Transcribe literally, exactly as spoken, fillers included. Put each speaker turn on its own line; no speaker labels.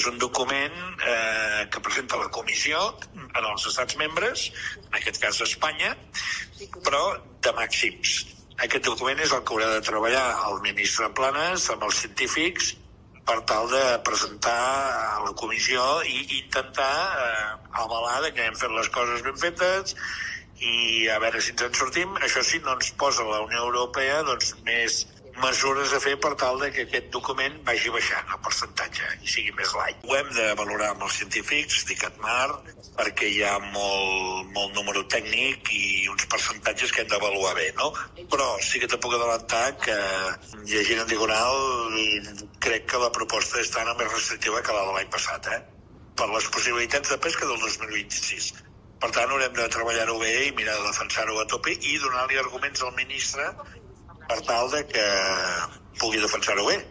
és un document eh, que presenta la Comissió en els estats membres, en aquest cas Espanya, però de màxims. Aquest document és el que haurà de treballar el ministre Planas amb els científics per tal de presentar a la comissió i intentar eh, avalar que hem fet les coses ben fetes i a veure si ens en sortim. Això sí, no ens posa la Unió Europea doncs, més mesures a fer per tal de que aquest document vagi baixant el percentatge i sigui més light. Ho hem de valorar amb els científics d'ICATMAR perquè hi ha molt, molt número tècnic i uns percentatges que hem d'avaluar bé, no? Però sí que te puc adelantar que llegint en diagonal crec que la proposta d'Estana més restrictiva que la de l'any passat, eh? Per les possibilitats de pesca del dos mil vint-i-sis. Per tant, haurem de treballar-ho bé i mirar de defensar-ho a tope i donar-li arguments al ministre per tal de que pugui defensar-ho bé.